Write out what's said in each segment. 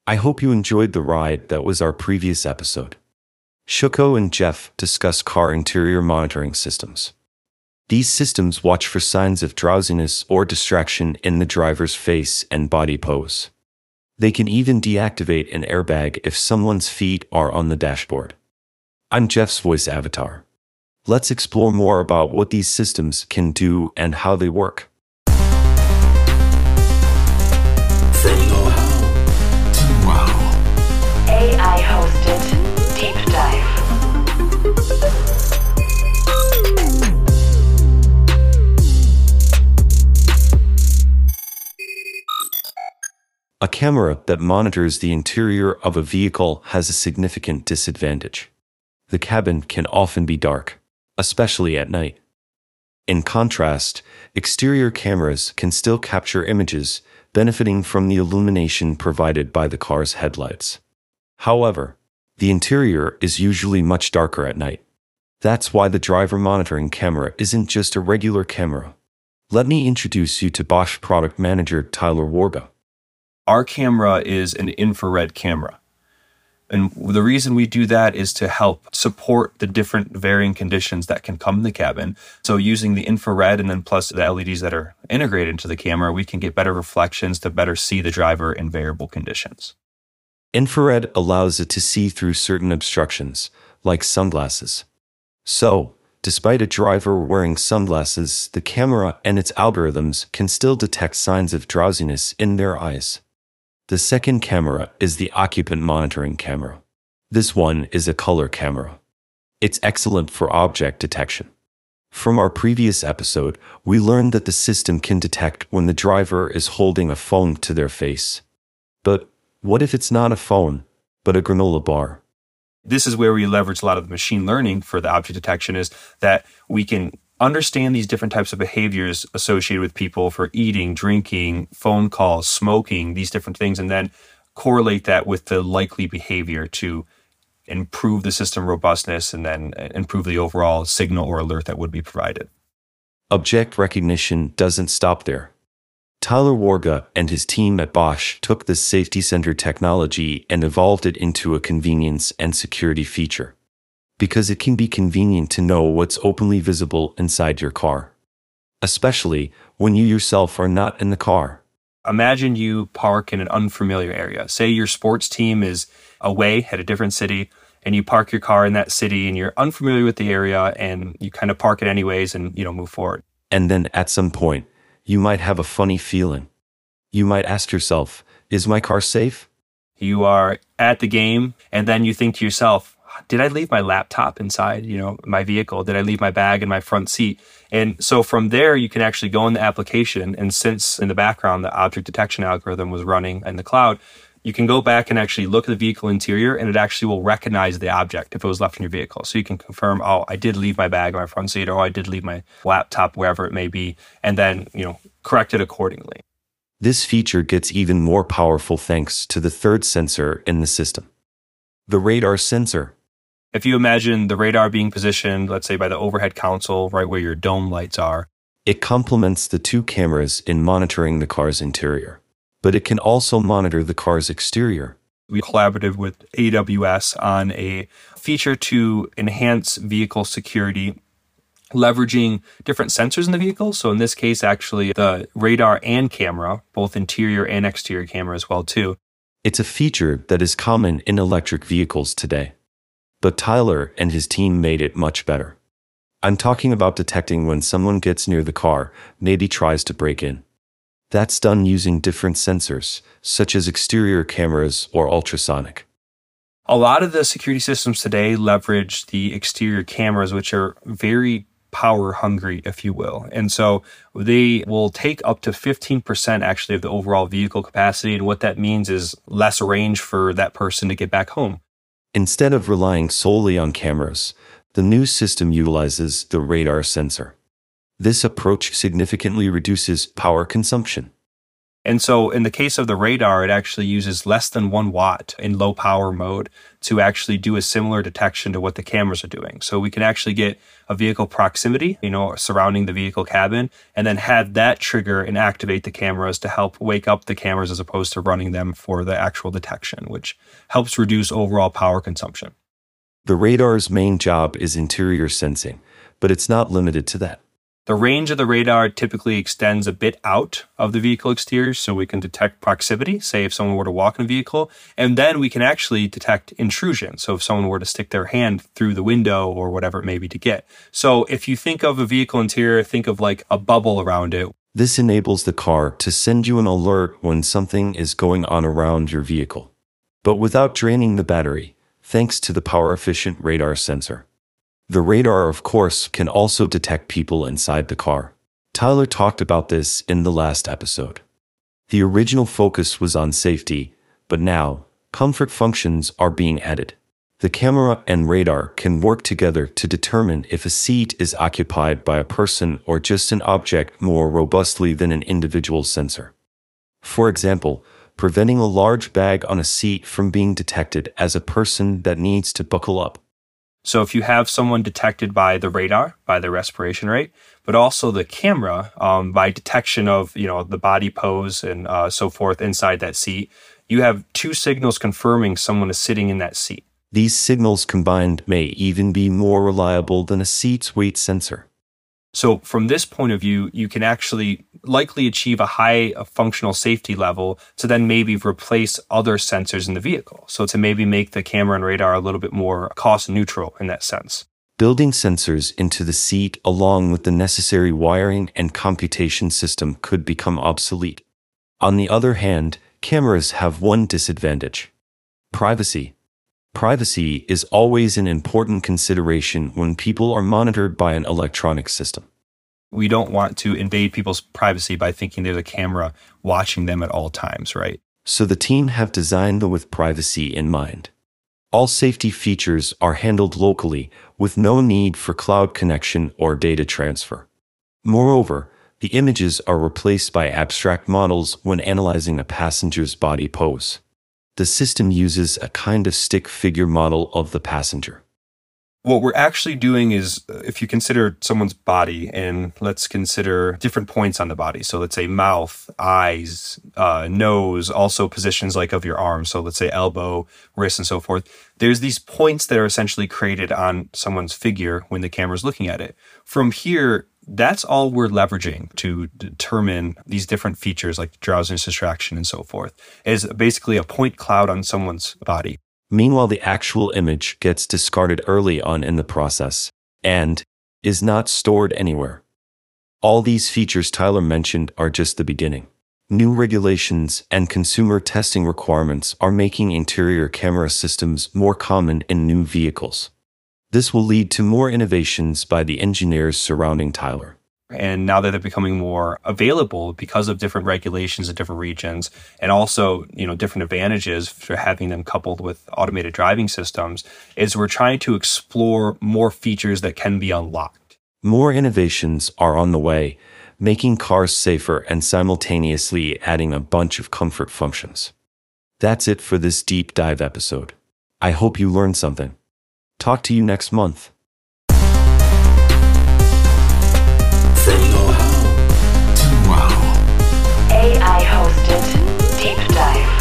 I hope you enjoyed the ride that was our previous episode. Shuko and Jeff discuss car interior monitoring systems. These systems watch for signs of drowsiness or distraction in the driver's face and body pose. They can even deactivate an airbag if someone's feet are on the dashboard. I'm Jeff's voice avatar. Let's explore more about what these systems can do and how they work. From know-how to wow. AI-hosted Deep Dive. A camera that monitors the interior of a vehicle has a significant disadvantage. The cabin can often be dark, especially at night. In contrast, exterior cameras can still capture images, benefiting from the illumination provided by the car's headlights. However, the interior is usually much darker at night. That's why the driver monitoring camera isn't just a regular camera. Let me introduce you to Bosch product manager Tyler Warga. Our camera is an infrared camera. And the reason we do that is to help support the different varying conditions that can come in the cabin. So using the infrared and then plus the LEDs that are integrated into the camera, we can get better reflections to better see the driver in variable conditions. Infrared allows it to see through certain obstructions, like sunglasses. So, despite a driver wearing sunglasses, the camera and its algorithms can still detect signs of drowsiness in their eyes. The second camera is the occupant monitoring camera. This one is a color camera. It's excellent for object detection. From our previous episode, we learned that the system can detect when the driver is holding a phone to their face. But what if it's not a phone, but a granola bar? This is where we leverage a lot of the machine learning for the object detection, is that we can understand these different types of behaviors associated with people for eating, drinking, phone calls, smoking, these different things, and then correlate that with the likely behavior to improve the system robustness and then improve the overall signal or alert that would be provided. Object recognition doesn't stop there. Tyler Warga and his team at Bosch took this safety-centered technology and evolved it into a convenience and security feature. Because it can be convenient to know what's openly visible inside your car, especially when you yourself are not in the car. Imagine you park in an unfamiliar area. Say your sports team is away at a different city and you park your car in that city and you're unfamiliar with the area and you kind of park it anyways and move forward. And then at some point, you might have a funny feeling. You might ask yourself, is my car safe? You are at the game and then you think to yourself, did I leave my laptop inside, my vehicle? Did I leave my bag in my front seat? And so from there, you can actually go in the application. And since in the background, the object detection algorithm was running in the cloud, you can go back and actually look at the vehicle interior and it actually will recognize the object if it was left in your vehicle. So you can confirm, oh, I did leave my bag in my front seat, or I did leave my laptop wherever it may be, and then, correct it accordingly. This feature gets even more powerful thanks to the third sensor in the system, the radar sensor. If you imagine the radar being positioned, let's say by the overhead console, right where your dome lights are, it complements the two cameras in monitoring the car's interior, but it can also monitor the car's exterior. We collaborated with AWS on a feature to enhance vehicle security, leveraging different sensors in the vehicle. So in this case, actually, the radar and camera, both interior and exterior camera as well, too. It's a feature that is common in electric vehicles today. But Tyler and his team made it much better. I'm talking about detecting when someone gets near the car, maybe tries to break in. That's done using different sensors, such as exterior cameras or ultrasonic. A lot of the security systems today leverage the exterior cameras, which are very power hungry, if you will. And so they will take up to 15% actually of the overall vehicle capacity. And what that means is less range for that person to get back home. Instead of relying solely on cameras, the new system utilizes the radar sensor. This approach significantly reduces power consumption. And so in the case of the radar, it actually uses less than 1 watt in low power mode to actually do a similar detection to what the cameras are doing. So we can actually get a vehicle proximity, surrounding the vehicle cabin, and then have that trigger and activate the cameras to help wake up the cameras as opposed to running them for the actual detection, which helps reduce overall power consumption. The radar's main job is interior sensing, but it's not limited to that. The range of the radar typically extends a bit out of the vehicle exterior, so we can detect proximity, say if someone were to walk in a vehicle, and then we can actually detect intrusion. So if someone were to stick their hand through the window or whatever it may be to get. So if you think of a vehicle interior, think of like a bubble around it. This enables the car to send you an alert when something is going on around your vehicle, but without draining the battery, thanks to the power-efficient radar sensor. The radar, of course, can also detect people inside the car. Tyler talked about this in the last episode. The original focus was on safety, but now, comfort functions are being added. The camera and radar can work together to determine if a seat is occupied by a person or just an object more robustly than an individual sensor. For example, preventing a large bag on a seat from being detected as a person that needs to buckle up. So if you have someone detected by the radar, by the respiration rate, but also the camera by detection of the body pose and so forth inside that seat, you have two signals confirming someone is sitting in that seat. These signals combined may even be more reliable than a seat's weight sensor. So from this point of view, you can actually likely achieve a high functional safety level to then maybe replace other sensors in the vehicle. So to maybe make the camera and radar a little bit more cost neutral in that sense. Building sensors into the seat along with the necessary wiring and computation system could become obsolete. On the other hand, cameras have one disadvantage: privacy. Privacy is always an important consideration when people are monitored by an electronic system. We don't want to invade people's privacy by thinking there's a camera watching them at all times, right? So the team have designed them with privacy in mind. All safety features are handled locally with no need for cloud connection or data transfer. Moreover, the images are replaced by abstract models when analyzing a passenger's body pose. The system uses a kind of stick figure model of the passenger. What we're actually doing is, if you consider someone's body, and let's consider different points on the body. So let's say mouth, eyes, nose, also positions like of your arms. So let's say elbow, wrist, and so forth. There's these points that are essentially created on someone's figure when the camera's looking at it. From here, that's all we're leveraging to determine these different features like drowsiness, distraction, and so forth, is basically a point cloud on someone's body. Meanwhile, the actual image gets discarded early on in the process and is not stored anywhere. All these features Tyler mentioned are just the beginning. New regulations and consumer testing requirements are making interior camera systems more common in new vehicles. This will lead to more innovations by the engineers surrounding Tyler. And now that they're becoming more available because of different regulations in different regions, and also, different advantages for having them coupled with automated driving systems, is we're trying to explore more features that can be unlocked. More innovations are on the way, making cars safer and simultaneously adding a bunch of comfort functions. That's it for this deep dive episode. I hope you learned something. Talk to you next month. From know-how to wow. AI hosted Deep Dive.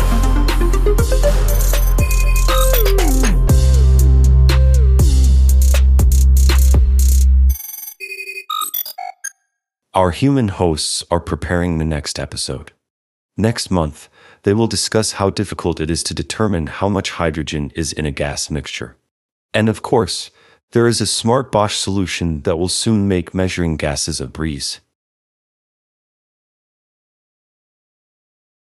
Our human hosts are preparing the next episode. Next month, they will discuss how difficult it is to determine how much hydrogen is in a gas mixture. And of course, there is a smart Bosch solution that will soon make measuring gases a breeze.